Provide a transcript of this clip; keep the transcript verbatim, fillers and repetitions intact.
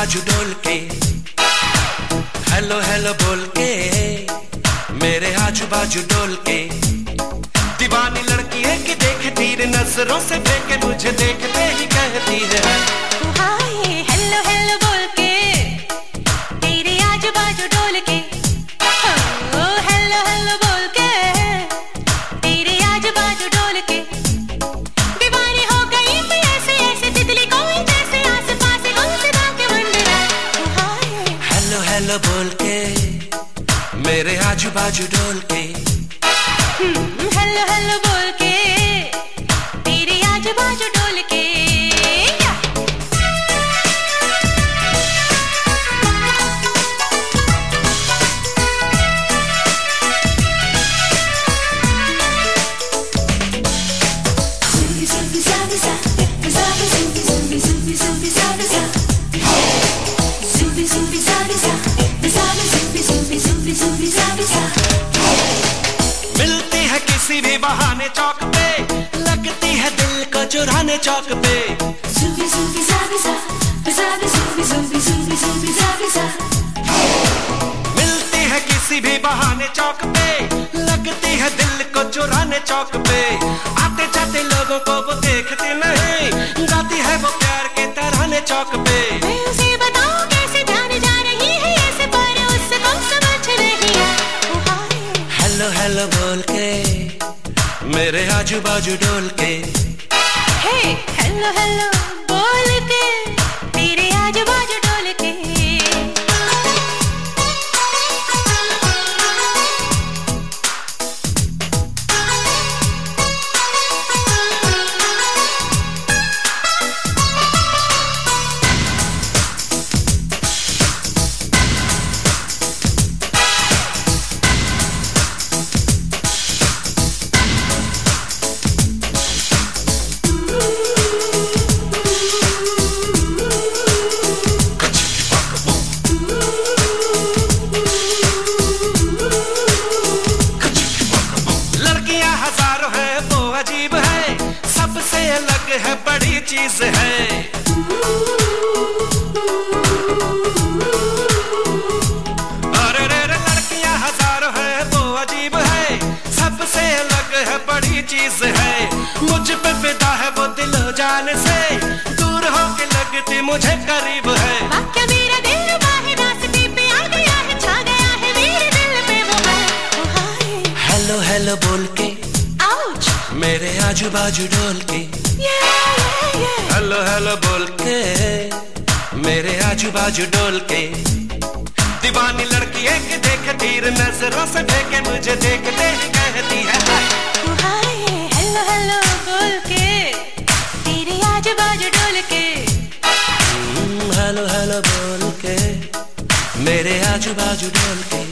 बाजू डोल के, हेलो हेलो बोल के, मेरे आजू बाजू डोल के। दीवानी लड़की है कि देखती रे नजरों से फेंके, मुझे देखते ही कहती है हाय हेलो हेलो बोल के, तेरे आजू बाजू डोल के। ओ हेलो हेलो बोल के, तेरे आजू बाजू डोल के। दीवानी हो गई मैं ऐसे ऐसे तितली कोई जैसे आस पास घूमता के मंडरा। हाय हेलो हेलो बोल के, मेरे आजू बाजू डोल के। हेलो हेलो बोल के, तेरे आजू बाजू डोल के। मिलती है किसी भी बहाने चौक पे, लगती है दिल को चुराने चौक पे। मिलती है किसी भी बहाने चौक पे, लगती है दिल को चुराने चौक पे। आते जाते लोगों को वो देखती नहीं, गाती है वो प्यार के तराने चौक पे। मैं उसे बताऊं कैसे ध्यान जा रही है ऐसे, पर उसको समझ रही है। हेलो हेलो बोल के, मेरे आजू बाजू डोल के। हे हेलो हेलो बोल के, तेरे आजू बाजू डोल के। अजीब है, सबसे अलग है, बड़ी चीज है। अरे रे रे लड़कियां हजारों है, वो अजीब है, सबसे अलग है, बड़ी चीज है। मुझ पे फिदा है वो दिलो जान से, दूर होके लगती मुझे करीब है। वाक्य मेरा दिल बाहे रास्ते पे आ गया है, छा गया है मेरे दिल पे वो है। हेलो हेलो बोल के, मेरे आजू बाजू डोल के। हेलो हेलो बोल के, मेरे आजू बाजू डोल के। दीवानी लड़की है कि देखती रे नजरों से फेंके, मुझे देखते ही कहती है हाय हेलो हेलो बोल के, तेरे आजू बाजू डोल के। हेलो हेलो बोल के, मेरे आजू बाजू डोल के।